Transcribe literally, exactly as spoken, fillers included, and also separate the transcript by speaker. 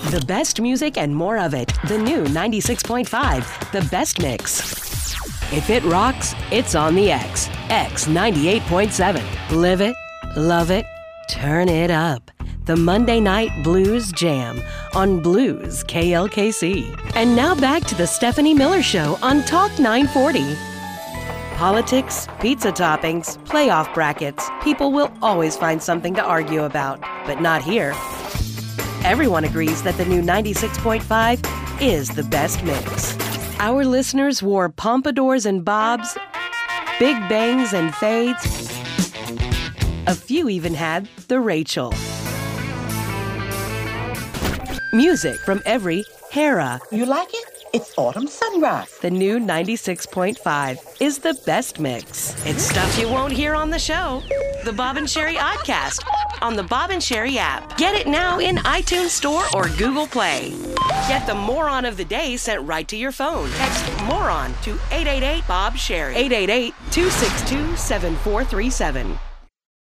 Speaker 1: The best music and more of it. The new ninety-six point five, The Best Mix. If it rocks, it's on the X. X ninety-eight point seven. Live it, love it, turn it up. The Monday Night Blues Jam on Blues K L K C. And now back to the Stephanie Miller Show on Talk nine forty. Politics, pizza toppings, playoff brackets. People will always find something to argue about, but not here. Everyone agrees that the new ninety-six point five is the best mix. Our listeners wore pompadours and bobs, big bangs and fades. A few even had the Rachel. Music from every era.
Speaker 2: You like it? It's Autumn Sunrise.
Speaker 1: The new ninety-six point five is the best mix. It's stuff you won't hear on the show. The Bob and Sherry Oddcast on the Bob and Sherry app. Get it now in iTunes Store or Google Play. Get the Moron of the Day sent right to your phone. Text Moron to eight eight eight, B O B, SHERRY. eight eight eight, two six two, seven four three seven.